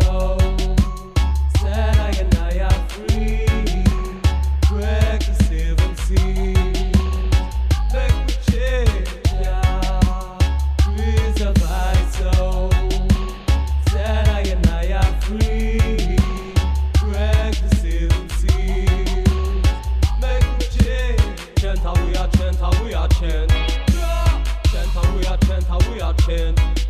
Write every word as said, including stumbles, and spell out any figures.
soul. Said I and I are free. Break the seven seas. Make me change, yeah. Preserve my soul. Said I and I are free. Break the seven seas. Make me change. Chant how we are, chant how we are, chant. Chant how we are, chant how we are, chant.